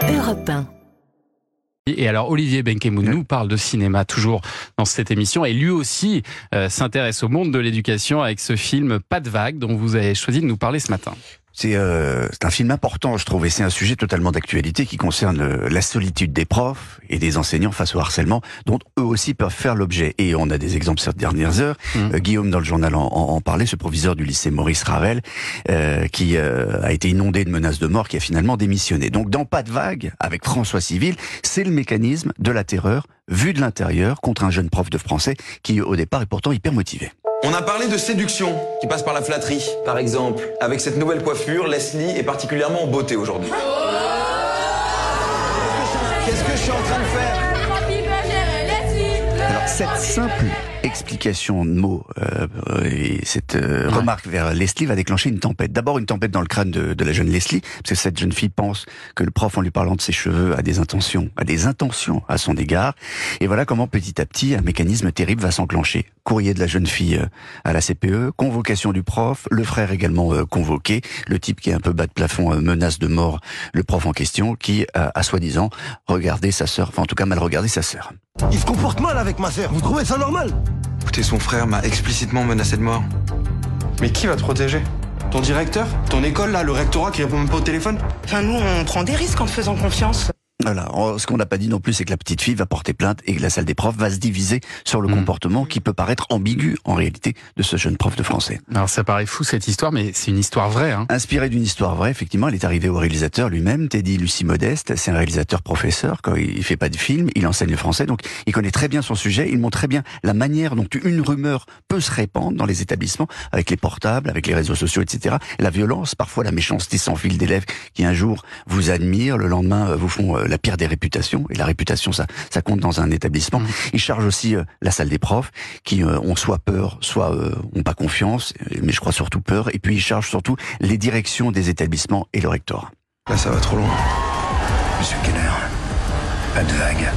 Europe 1. Et alors Olivier Benkemoun nous parle de cinéma toujours dans cette émission et lui aussi s'intéresse au monde de l'éducation avec ce film Pas de vague dont vous avez choisi de nous parler ce matin. C'est un film important, je trouve, et c'est un sujet totalement d'actualité qui concerne la solitude des profs et des enseignants face au harcèlement, dont eux aussi peuvent faire l'objet. Et on a des exemples ces dernières heures. Guillaume, dans le journal, en parlait, ce proviseur du lycée Maurice Ravel, qui a été inondé de menaces de mort, qui a finalement démissionné. Donc, dans Pas de vague, avec François Civil, c'est le mécanisme de la terreur vu de l'intérieur contre un jeune prof de français qui, au départ, est pourtant hyper motivé. On a parlé de séduction, qui passe par la flatterie. Par exemple, avec cette nouvelle coiffure, Leslie est particulièrement en beauté aujourd'hui. Qu'est-ce que je suis en train de faire ? Alors, cette simple explication de mots et cette remarque vers Leslie va déclencher une tempête. D'abord une tempête dans le crâne de la jeune Leslie, parce que cette jeune fille pense que le prof, en lui parlant de ses cheveux, a des intentions à son égard. Et voilà comment petit à petit un mécanisme terrible va s'enclencher. Courrier de la jeune fille à la CPE, convocation du prof, le frère également convoqué, le type qui est un peu bas de plafond menace de mort le prof en question, qui a soi-disant regardé sa sœur, enfin en tout cas mal regardé sa sœur. Il se comporte mal avec ma sœur, vous trouvez ça normal ? Écoutez, son frère m'a explicitement menacé de mort. Mais qui va te protéger ? Ton directeur ? Ton école, là, le rectorat qui répond même pas au téléphone ? Enfin, nous, on prend des risques en te faisant confiance. Voilà. Ce qu'on n'a pas dit non plus, c'est que la petite fille va porter plainte et que la salle des profs va se diviser sur le comportement qui peut paraître ambigu, en réalité, de ce jeune prof de français. Alors ça paraît fou cette histoire, mais c'est une histoire vraie. Inspirée d'une histoire vraie, effectivement, elle est arrivée au réalisateur lui-même, Teddy Lucie Modeste. C'est un réalisateur professeur, quand il fait pas de film, il enseigne le français, donc il connaît très bien son sujet, il montre très bien la manière dont une rumeur peut se répandre dans les établissements, avec les portables, avec les réseaux sociaux, etc. La violence, parfois la méchanceté sans fil d'élèves qui un jour vous admirent, le lendemain vous font la pire des réputations, et la réputation ça compte dans un établissement. Il charge aussi la salle des profs qui ont soit peur, soit ont pas confiance, mais je crois surtout peur, et puis il charge surtout les directions des établissements et le rectorat. Là, ça va trop loin. Monsieur Keller, pas de vague.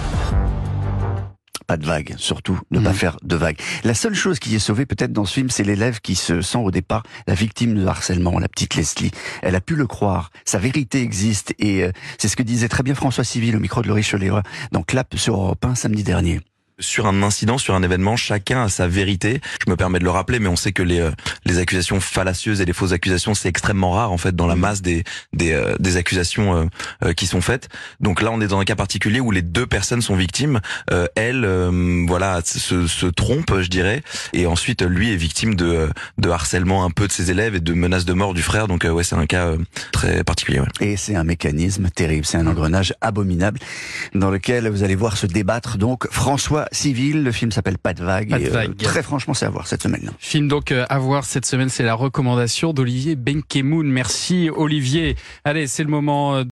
Pas de vague, surtout, ne pas faire de vague. La seule chose qui est sauvée peut-être dans ce film, c'est l'élève qui se sent au départ la victime de harcèlement, la petite Leslie. Elle a pu le croire, sa vérité existe, et c'est ce que disait très bien François Civil au micro de Laurie Choléra dans Clap sur Europe 1 samedi dernier. Sur un incident, sur un événement, chacun a sa vérité. Je me permets de le rappeler, mais on sait que les accusations fallacieuses et les fausses accusations, c'est extrêmement rare en fait dans la masse des accusations qui sont faites. Donc là, on est dans un cas particulier où les deux personnes sont victimes. Elle, voilà, se trompe, je dirais, et ensuite lui est victime de harcèlement un peu de ses élèves et de menaces de mort du frère. Donc ouais, c'est un cas très particulier. Ouais. Et c'est un mécanisme terrible, c'est un engrenage abominable dans lequel vous allez voir se débattre donc François Civil. Le film s'appelle Pas de vague. Très franchement, c'est à voir cette semaine. Film donc à voir cette semaine, c'est la recommandation d'Olivier Benkemoun. Merci Olivier. Allez, c'est le moment